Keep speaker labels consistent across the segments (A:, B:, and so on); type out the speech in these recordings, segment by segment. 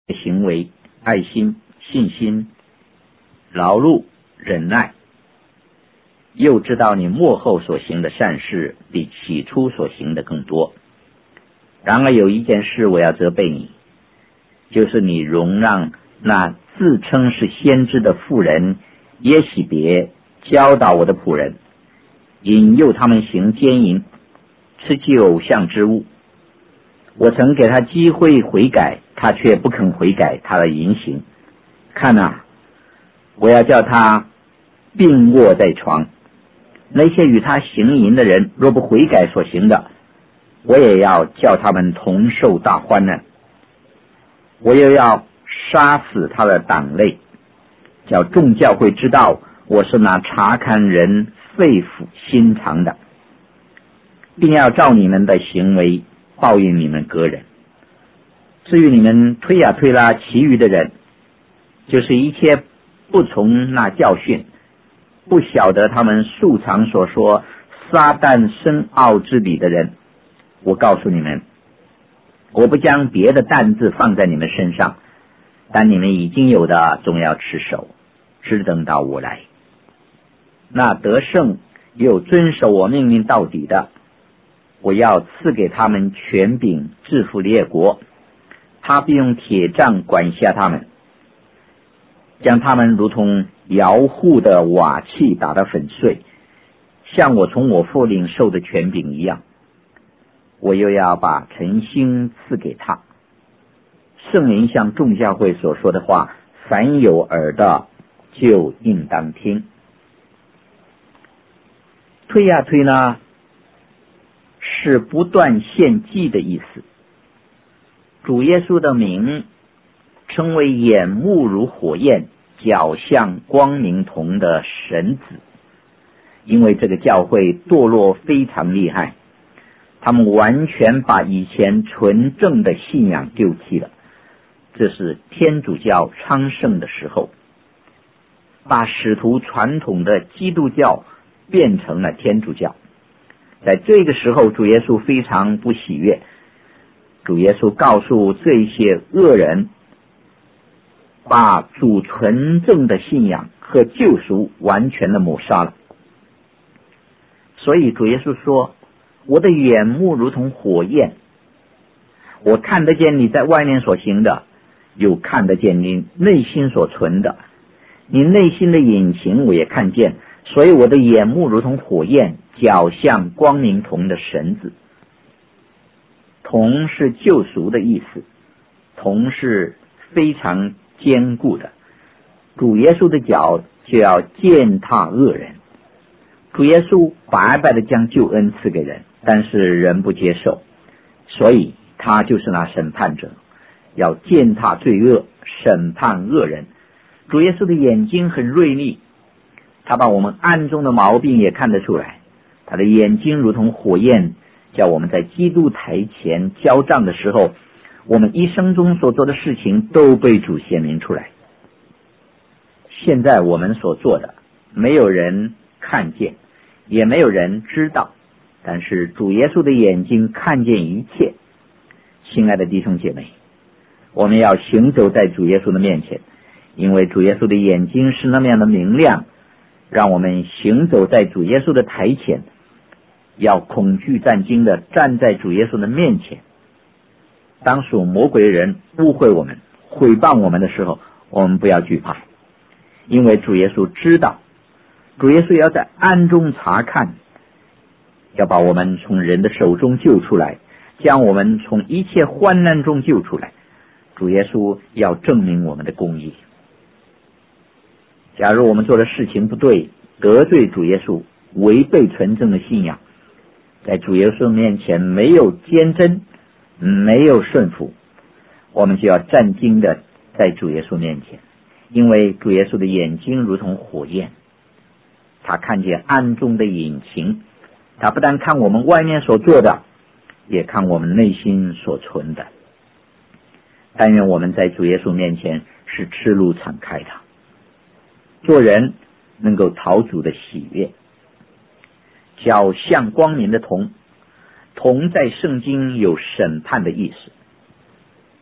A: 行为、爱心、信心、劳碌、忍耐，又知道你末后所行的善事比起初所行的更多。然而有一件事我要责备你，就是你容让那自称是先知的妇人耶洗别教导我的仆人，引诱他们行奸淫，吃祭偶像之物。我曾给他机会悔改，他却不肯悔改他的淫行。看啊，我要叫他病卧在床。那些与他行淫的人若不悔改所行的，我也要叫他们同受大患难。我又要杀死他的党类，叫众教会知道我是那查看人肺腑心肠的，并要照你们的行为报应你们个人。至于你们推呀推拉其余的人，就是一切不从那教训，不晓得他们素常所说撒旦深奥之理的人，我告诉你们，我不将别的担子放在你们身上，但你们已经有的总要持守，只等到我来。那得胜又遵守我命令到底的，我要赐给他们权柄制服列国，他必用铁杖管辖他们，将他们如同窑户的瓦器打得粉碎，像我从我父领受的权柄一样。我又要把晨星赐给他。圣灵向众教会所说的话，凡有耳的就应当听。推呀推呢，是不断献祭的意思。主耶稣的名称为眼目如火焰，脚像光明铜的神子，因为这个教会堕落非常厉害，他们完全把以前纯正的信仰丢弃了。这是天主教昌盛的时候，把使徒传统的基督教变成了天主教。在这个时候，主耶稣非常不喜悦。主耶稣告诉这些恶人，把主纯正的信仰和救赎完全的抹杀了。所以主耶稣说，我的眼目如同火焰，我看得见你在外面所行的，又看得见你内心所存的，你内心的隐情我也看见，所以我的眼目如同火焰，脚像光明铜的绳子。铜是救赎的意思，铜是非常坚固的。主耶稣的脚就要践踏恶人。主耶稣白白的将救恩赐给人，但是人不接受，所以他就是那审判者，要践踏罪恶，审判恶人。主耶稣的眼睛很锐利，他把我们暗中的毛病也看得出来。他的眼睛如同火焰，叫我们在基督台前交账的时候，我们一生中所做的事情都被主显明出来。现在我们所做的没有人看见，也没有人知道，但是主耶稣的眼睛看见一切。亲爱的弟兄姐妹，我们要行走在主耶稣的面前，因为主耶稣的眼睛是那么样的明亮，让我们行走在主耶稣的台前，要恐惧战惊的站在主耶稣的面前。当属魔鬼的人误会我们、毁谤我们的时候，我们不要惧怕，因为主耶稣知道，主耶稣要在暗中查看，要把我们从人的手中救出来，将我们从一切患难中救出来。主耶稣要证明我们的公义。假如我们做的事情不对，得罪主耶稣，违背纯正的信仰，在主耶稣面前没有坚贞，没有顺服，我们就要战兢的在主耶稣面前，因为主耶稣的眼睛如同火焰，他看见暗中的隐情，他不但看我们外面所做的，也看我们内心所存的。但愿我们在主耶稣面前是赤露敞开的，做人能够讨主的喜悦。脚像光明的铜，铜在圣经有审判的意思。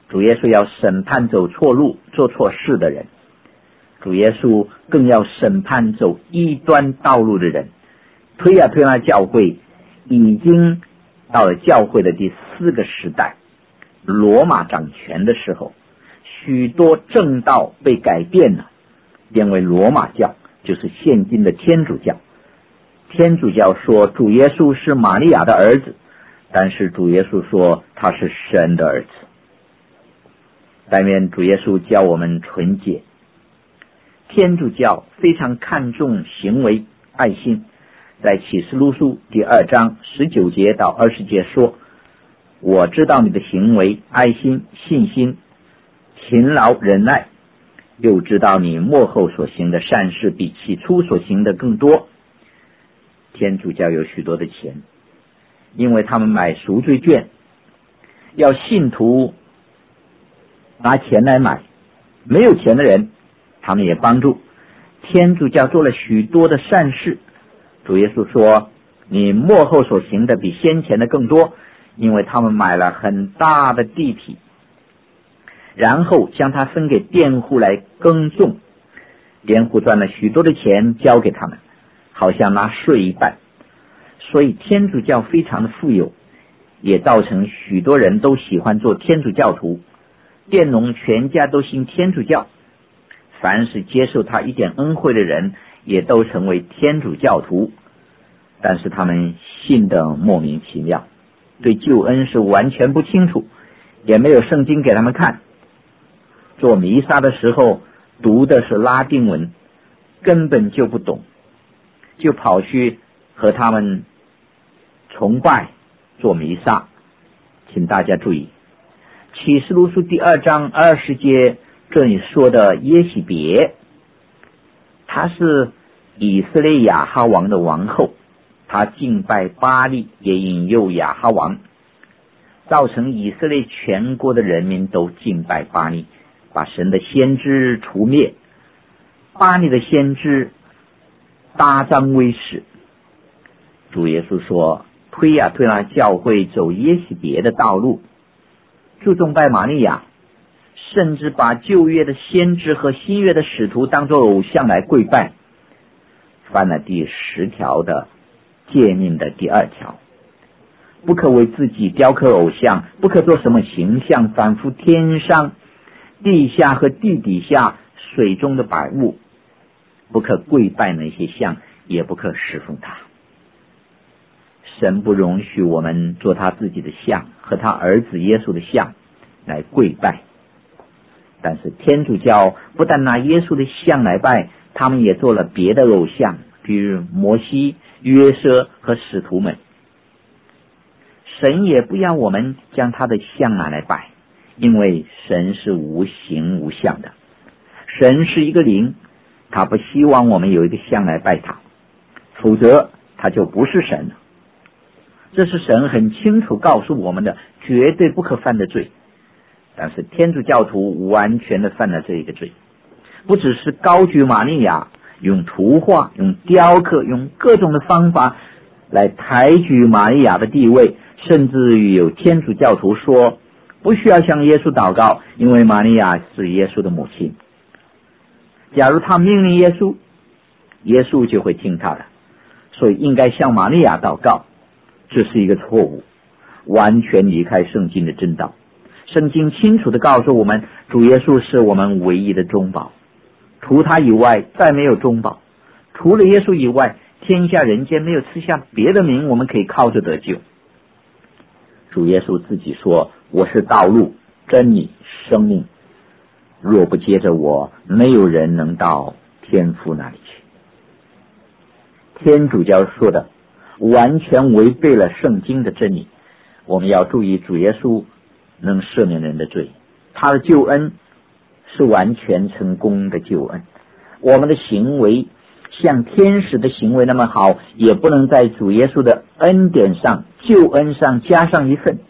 A: 主耶稣要审判走错路做错事的人，主耶稣更要审判走异端道路的人。推拉教会已经到了教会的第4个时代，罗马掌权的时候，许多正道被改变了，变为罗马教，就是现今的天主教。天主教说主耶稣是玛利亚的儿子，但是主耶稣说他是神的儿子。但愿主耶稣教我们纯洁。天主教非常看重行为爱心，在启示录书第2章19节到20节说，我知道你的行为爱心、信心、勤劳、忍耐，又知道你末后所行的善事比起初所行的更多。天主教有许多的钱，因为他们买赎罪券，要信徒拿钱来买，没有钱的人他们也帮助。天主教做了许多的善事，主耶稣说你末后所行的比先前的更多，因为他们买了很大的地皮，然后将它分给佃户来耕种，佃户赚了许多的钱交给他们，好像拿税一般。所以天主教非常的富有，也造成许多人都喜欢做天主教徒。佃农全家都信天主教，凡是接受他一点恩惠的人也都成为天主教徒，但是他们信得莫名其妙，对救恩是完全不清楚，也没有圣经给他们看。做弥撒的时候读的是拉丁文，根本就不懂，就跑去和他们崇拜做弥撒。请大家注意，启示录书第2章20节这里说的耶洗别，她是以色列亚哈王的王后，她敬拜巴力，也引诱亚哈王，造成以色列全国的人民都敬拜巴力，把神的先知除灭。巴力的先知大张威势。主耶稣说推拉教会走耶洗别的道路，注重拜玛利亚，甚至把旧约的先知和新约的使徒当作偶像来跪拜，犯了第10条的诫命的第2条，不可为自己雕刻偶像，不可做什么形象反复天上、地下和地底下水中的百物，不可跪拜那些像，也不可侍奉他。神不容许我们做他自己的像和他儿子耶稣的像来跪拜，但是天主教不但拿耶稣的像来拜，他们也做了别的偶像，比如摩西、约瑟和使徒们。神也不要我们将他的像拿来拜，因为神是无形无相的，神是一个灵，他不希望我们有一个像来拜他，否则他就不是神了。这是神很清楚告诉我们的绝对不可犯的罪，但是天主教徒完全的犯了这一个罪，不只是高举玛利亚，用图画、用雕刻、用各种的方法来抬举玛利亚的地位，甚至于有天主教徒说不需要向耶稣祷告，因为玛利亚是耶稣的母亲。假如他命令耶稣，耶稣就会听他的，所以应该向玛利亚祷告。这是一个错误，完全离开圣经的真道。圣经清楚地告诉我们，主耶稣是我们唯一的中保，除他以外再没有中保，除了耶稣以外，天下人间没有赐下别的名我们可以靠着得救。主耶稣自己说，我是道路、真理、生命，若不接着我，没有人能到天父那里去。天主教说的完全违背了圣经的真理。我们要注意，主耶稣能赦免人的罪，他的救恩是完全成功的救恩。我们的行为像天使的行为那么好，也不能在主耶稣的恩典上、救恩上加上一份。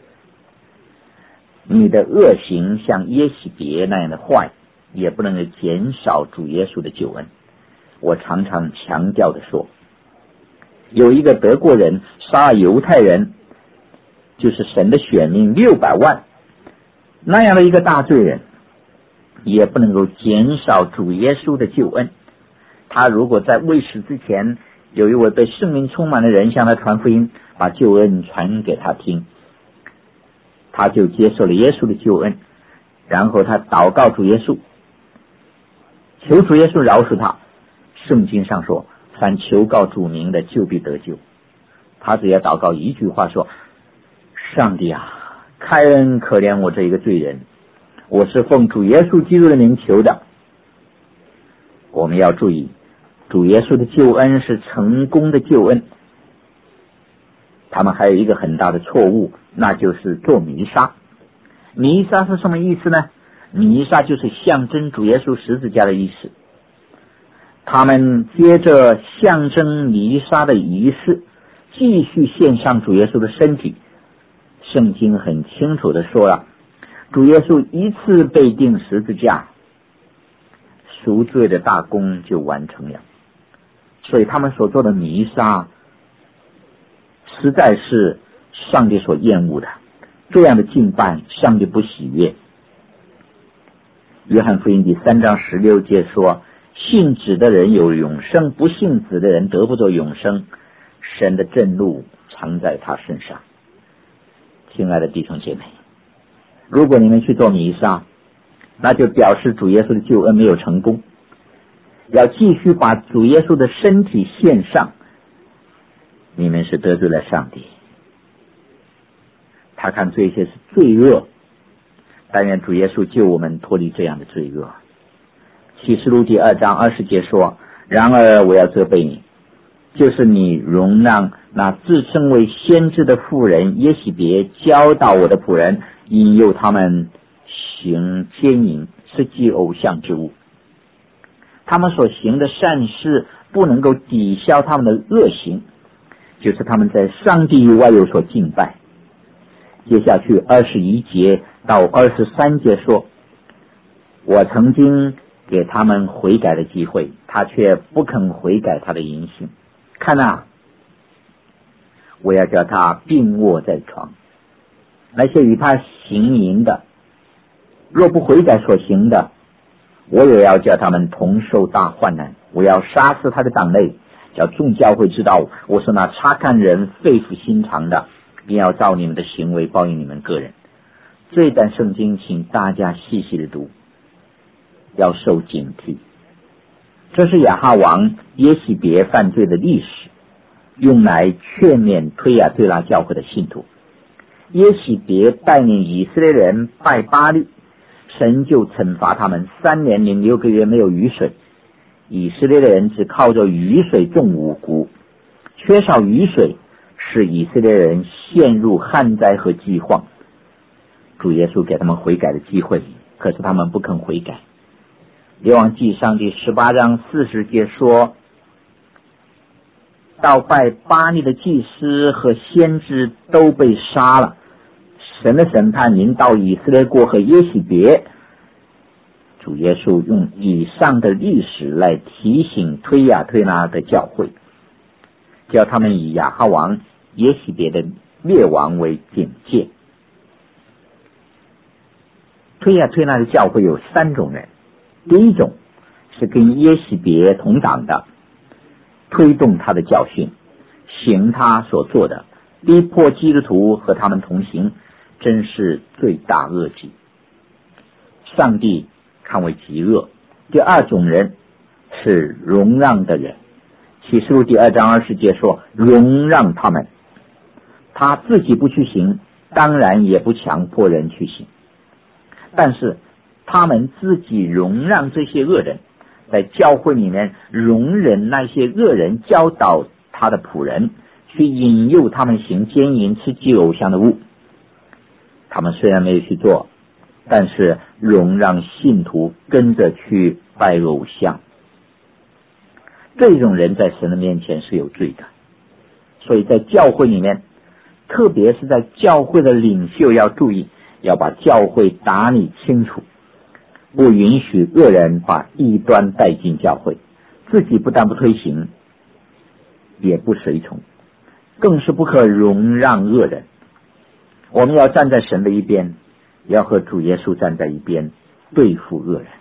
A: 你的恶行像耶洗别那样的坏，也不能减少主耶稣的救恩。我常常强调的说，有一个德国人杀犹太人，就是神的选民600万， 那样的一个大罪人，也不能够减少主耶稣的救恩。他如果在未死之前，有一位被圣灵充满的人向他传福音，把救恩传给他听，他就接受了耶稣的救恩，然后他祷告主耶稣，求主耶稣饶恕他。圣经上说，凡求告主名的，就必得救。他只要祷告一句话说，上帝啊，开恩可怜我这一个罪人，我是奉主耶稣基督的名求的。我们要注意，主耶稣的救恩是成功的救恩。他们还有一个很大的错误，那就是做弥撒。弥撒是什么意思呢？弥撒就是象征主耶稣十字架的意思。他们接着象征弥撒的仪式，继续献上主耶稣的身体。圣经很清楚地说了，主耶稣一次被钉十字架，赎罪的大功就完成了。所以他们所做的弥撒实在是上帝所厌恶的，这样的敬拜上帝不喜悦。约翰福音第3章16节说，信子的人有永生，不信子的人得不着永生，神的震怒藏在他身上。亲爱的弟兄姐妹，如果你们去做弥撒，那就表示主耶稣的救恩没有成功，要继续把主耶稣的身体献上，你们是得罪了上帝。他看这些是罪恶，但愿主耶稣救我们脱离这样的罪恶。启示录第2章20节说，然而我要责备你，就是你容让那自称为先知的妇人耶洗别教导我的仆人，引诱他们行奸淫，是祭偶像之物。他们所行的善事不能够抵消他们的恶行，就是他们在上帝以外有所敬拜。接下去21节到23节说，我曾经给他们悔改的机会，他却不肯悔改他的淫行。看啊，我要叫他病卧在床，那些与他行淫的，若不悔改所行的，我也要叫他们同受大患难。我要杀死他的党类，叫众教会知道我是那察看人肺腑心肠的，并要照你们的行为报应你们个人。这一段圣经请大家细细的读，要受警惕。这是亚哈王耶洗别犯罪的历史，用来劝勉推雅推拉教会的信徒。耶洗别带领以色列人拜巴力，神就惩罚他们3年零6个月没有雨水，以色列的人只靠着雨水种五谷，缺少雨水使以色列人陷入旱灾和饥荒。主耶稣给他们悔改的机会，可是他们不肯悔改。列王纪上第18章40节说，到拜巴力的祭司和先知都被杀了，神的审判临到以色列国和耶洗别。主耶稣用以上的历史来提醒推雅推拉的教会，叫他们以亚哈王耶洗别的灭亡为警戒。推雅推拉的教会有3种人，第一种是跟耶洗别同党的，推动他的教训，行他所做的，逼迫基督徒和他们同行，真是罪大恶极，上帝看为极恶。第二种人是容让的人，启示录第2章20节说，容让他们，他自己不去行，当然也不强迫人去行，但是他们自己容让这些恶人，在教会里面容忍那些恶人教导他的仆人，去引诱他们行奸淫，吃祭偶像的物。他们虽然没有去做，但是容让信徒跟着去拜偶像。这种人在神的面前是有罪的。所以在教会里面，特别是在教会的领袖要注意，要把教会打理清楚，不允许恶人把异端带进教会，自己不但不推行，也不随从，更是不可容让恶人。我们要站在神的一边， 要和主耶稣站在一边，对付恶人。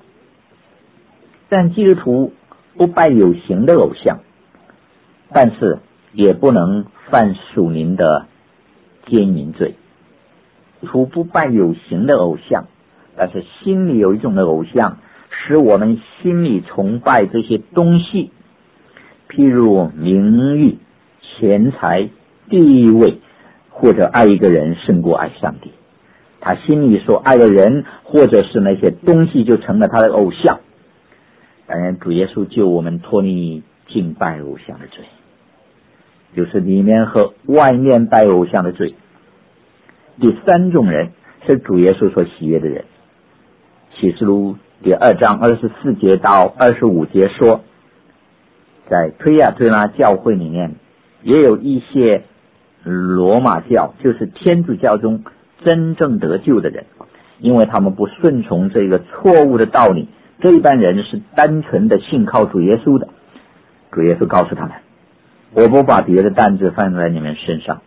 A: 但基督徒不拜有形的偶像，但是也不能犯属灵的奸淫罪。除不拜有形的偶像，但是心里有一种的偶像，使我们心里崇拜这些东西，譬如名誉、钱财、地位，或者爱一个人胜过爱上帝。他心里所爱的人或者是那些东西就成了他的偶像。当然主耶稣救我们脱离敬拜偶像的罪，就是里面和外面拜偶像的罪。第三种人是主耶稣所喜悦的人。启示录第2章24节到25节说，在推亚推拉教会里面也有一些罗马教，就是天主教中真正得救的人，因为他们不顺从这个错误的道理，这一般人是单纯的信靠主耶稣的。主耶稣告诉他们，我不把别的担子放在你们身上，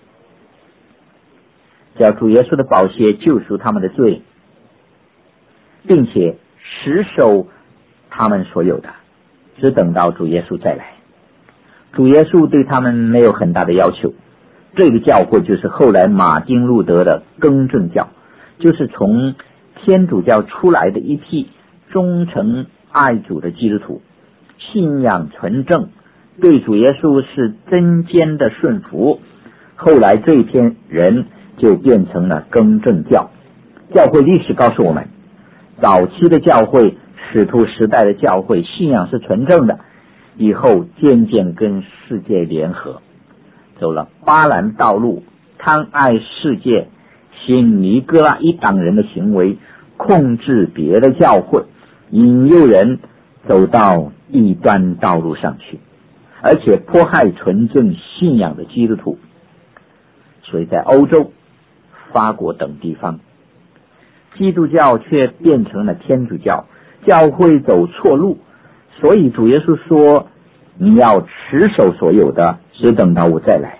A: 叫主耶稣的宝血救赎他们的罪，并且持守他们所有的，只等到主耶稣再来。主耶稣对他们没有很大的要求。这个教会就是后来马丁路德的更正教，就是从天主教出来的一批忠诚爱主的基督徒，信仰纯正，对主耶稣是真坚的顺服。后来这一批人就变成了更正教。教会历史告诉我们，早期的教会，使徒时代的教会信仰是纯正的，以后渐渐跟世界联合，走了巴兰道路，贪爱世界，行尼哥拉一党人的行为，控制别的教会，引诱人走到异端道路上去，而且迫害纯正信仰的基督徒。所以在欧洲、法国等地方，基督教却变成了天主教，教会走错路。所以主耶稣说，你要持守所有的，只等到我再来。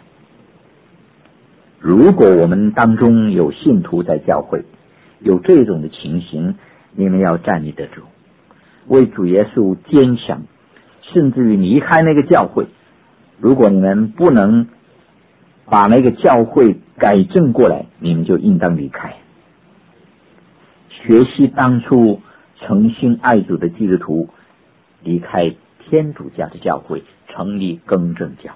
A: 如果我们当中有信徒在教会有这种的情形，你们要站立得住，为主耶稣坚强，甚至于离开那个教会。如果你们不能把那个教会改正过来，你们就应当离开。学习当初诚心爱主的基督徒离开天主教的教会，成立更正教。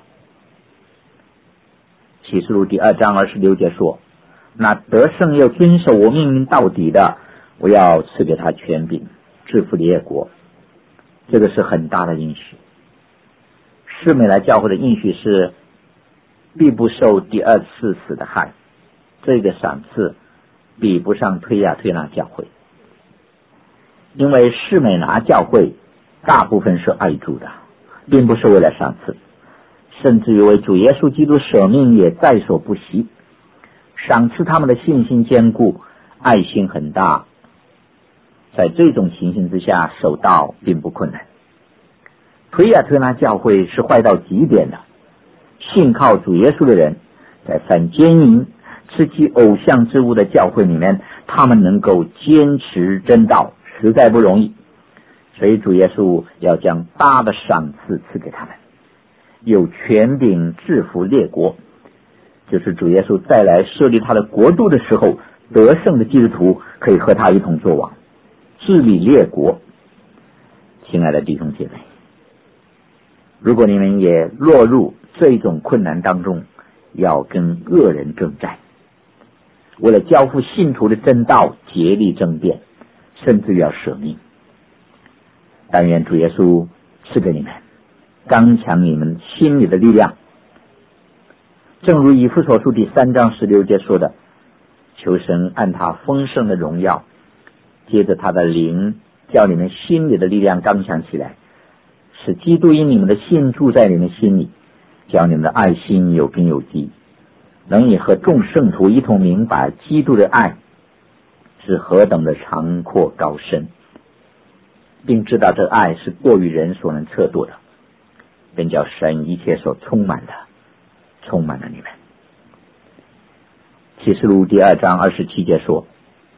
A: 启示录第2章26节说，那得胜又遵守我命令到底的，我要赐给他权柄，制服列国。这个是很大的应许。士美来教会的应许是必不受第二次死的害，这个赏赐比不上推亚推拉教会，因为士美拿教会大部分是爱主的，并不是为了赏赐，甚至于为主耶稣基督舍命也在所不惜。赏赐他们的信心坚固，爱心很大，在这种情形之下守道并不困难。推亚推拉教会是坏到极点的，信靠主耶稣的人在犯奸淫、吃起偶像之物的教会里面，他们能够坚持真道，实在不容易。所以主耶稣要将大的赏赐赐给他们，有权柄制服列国，就是主耶稣再来设立他的国度的时候，得胜的基督徒可以和他一同作王，治理列国。亲爱的弟兄姐妹，如果你们也落入这种困难当中，要跟恶人征战，为了交付信徒的真道竭力争辩，甚至要舍命。但愿主耶稣赐给你们刚强你们心里的力量，正如以弗所书第3章16节说的，求神按他丰盛的荣耀，借着他的灵，叫你们心里的力量刚强起来，使基督因你们的信住在你们心里，叫你们的爱心有根有基，能以和众圣徒一同明白基督的爱是何等的长阔高深，并知道这爱是过于人所能测度的，便叫神一切所充满了你们。启示录第2章27节说，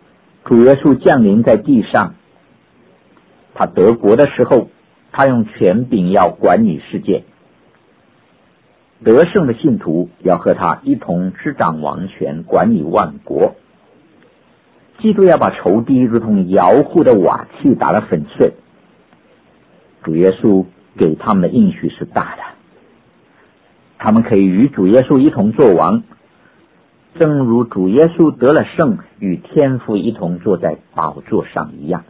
A: 主耶稣降临在地上，他得国的时候，他用权柄要管理世界，得胜的信徒要和他一同执掌王权，管理万国。基督要把仇敌如同窑户的瓦器打得粉碎。主耶稣给他们的应许是大的，他们可以与主耶稣一同作王，正如主耶稣得了胜，与天父一同坐在宝座上一样。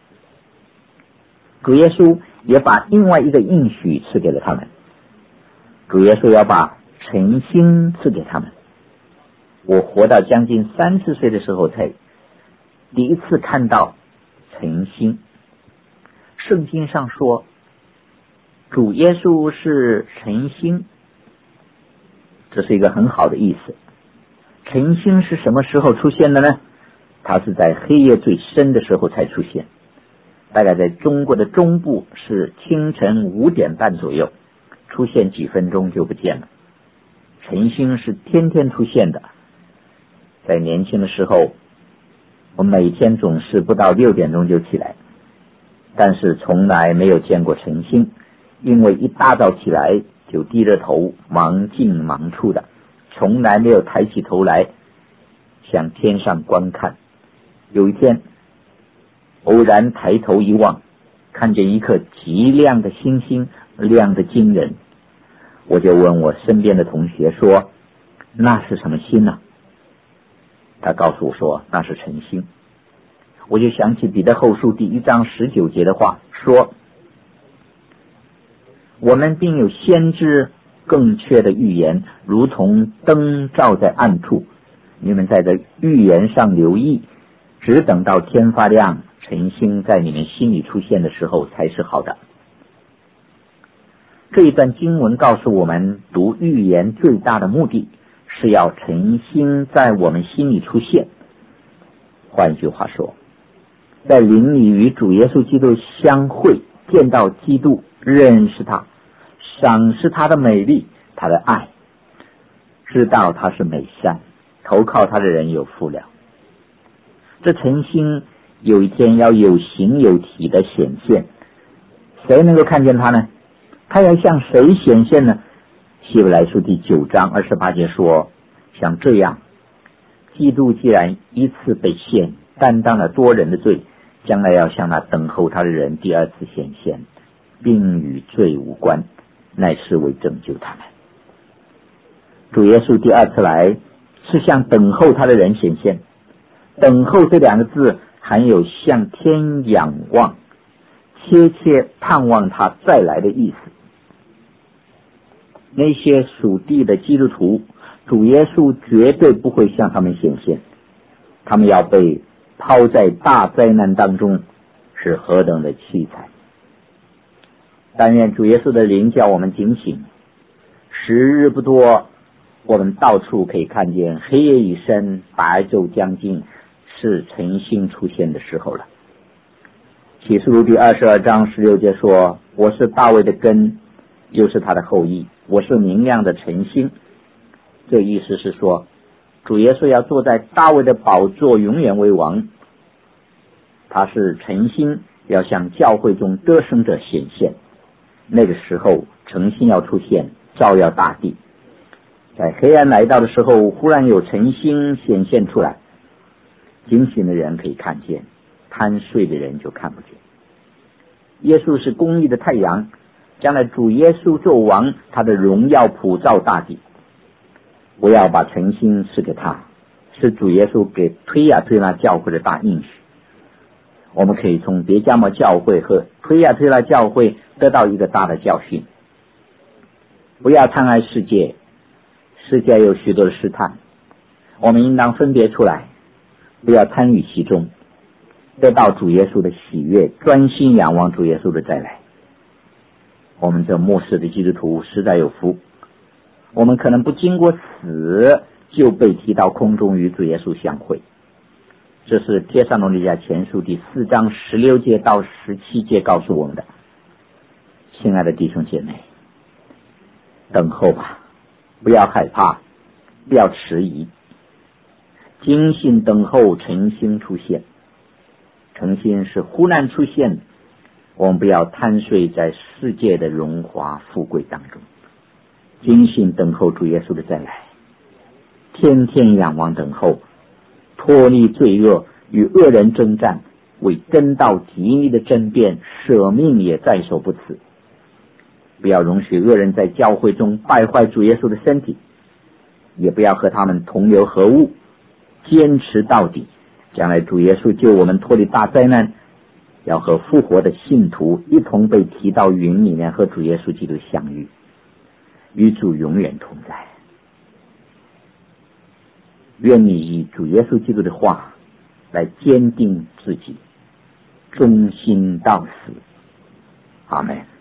A: 主耶稣也把另外一个应许赐给了他们，主耶稣要把晨星赐给他们。我活到将近30岁的时候才第一次看到晨星。圣经上说主耶稣是晨星，这是一个很好的意思。晨星是什么时候出现的呢？它是在黑夜最深的时候才出现，大概在中国的中部是清晨5点半左右，出现几分钟就不见了。晨星是天天出现的。在年轻的时候，我每天总是不到6点钟就起来，但是从来没有见过晨星，因为一大早起来就低着头忙进忙出的，从来没有抬起头来向天上观看。有一天偶然抬头一望，看见一颗极亮的星星，亮得惊人。我就问我身边的同学说，那是什么星呢？他告诉我说那是晨星。我就想起彼得后书第1章19节的话，说我们并有先知更确的预言，如同灯照在暗处，你们在这预言上留意，只等到天发亮，晨星在你们心里出现的时候才是好的。这一段经文告诉我们，读预言最大的目的是要晨星在我们心里出现。换句话说，在灵里与主耶稣基督相会，见到基督，认识他，赏识他的美丽，他的爱，知道他是美善，投靠他的人有福了。这晨星有一天要有形有体的显现，谁能够看见他呢？他要向谁显现呢？希伯来书第9章28节说，像这样，基督既然一次被献，担当了多人的罪，将来要向那等候他的人第二次显现，并与罪无关，乃是为拯救他们。主耶稣第二次来是向等候他的人显现，等候这2个字含有向天仰望，切切盼望他再来的意思。那些属地的基督徒，主耶稣绝对不会向他们显现，他们要被抛在大灾难当中，是何等的凄惨。但愿主耶稣的灵叫我们警醒，时日不多，我们到处可以看见黑夜已深，白昼将近，是晨星出现的时候了。启示录第22章16节说，我是大卫的根，又是他的后裔，我是明亮的晨星。这意思是说，主耶稣要坐在大卫的宝座，永远为王。他是晨星，要向教会中得胜者显现。那个时候晨星要出现，照耀大地。在黑暗来到的时候，忽然有晨星显现出来，警醒的人可以看见，贪睡的人就看不见。耶稣是公义的太阳，将来主耶稣做王，他的荣耀普照大地。我要把晨星赐给他，是主耶稣给推雅推拉教会的大应许。我们可以从别迦摩教会和推雅推拉教会得到一个大的教训：不要贪爱世界，世界有许多的试探，我们应当分别出来，不要参与其中，得到主耶稣的喜悦，专心仰望主耶稣的再来。我们这末世的基督徒实在有福，我们可能不经过死就被提到空中与主耶稣相会。这是帖撒罗尼迦前书第4章16节到17节告诉我们的。亲爱的弟兄姐妹，等候吧，不要害怕，不要迟疑，精心等候晨星出现。 诚心是忽然出现的，我们不要贪睡在世界的荣华富贵当中，精心等候主耶稣的再来，天天仰望等候，脱离罪恶，与恶人征战，为真道极力的争辩，舍命也在所不辞。不要容许恶人在教会中败坏主耶稣的身体，也不要和他们同流合污，坚持到底。将来主耶稣救我们脱离大灾难，要和复活的信徒一同被提到云里面，和主耶稣基督相遇，与主永远同在。愿你以主耶稣基督的话来坚定自己，忠心到死。阿们。